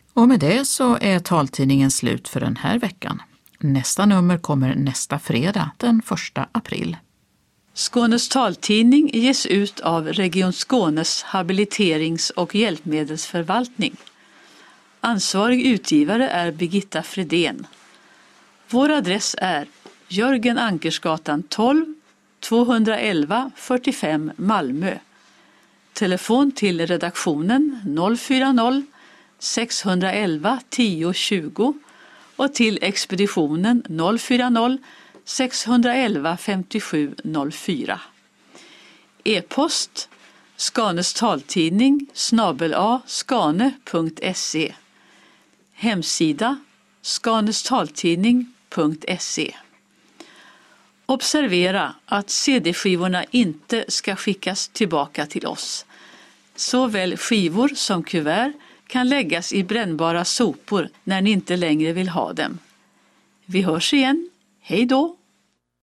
Och med det så är taltidningen slut för den här veckan. Nästa nummer kommer nästa fredag den 1 april. Skånes taltidning ges ut av Region Skånes habiliterings- och hjälpmedelsförvaltning. Ansvarig utgivare är Birgitta Fredén. Vår adress är Jörgen Ankersgatan 12, 211 45 Malmö. Telefon till redaktionen 040 611 10 20 och till expeditionen 040 611 57 04. E-post Skanes taltidning @skane.se. Hemsida skanestaltidning.se. Observera att CD-skivorna inte ska skickas tillbaka till oss. Såväl skivor som kuvert kan läggas i brännbara sopor när ni inte längre vill ha dem. Vi hörs igen. Hej då!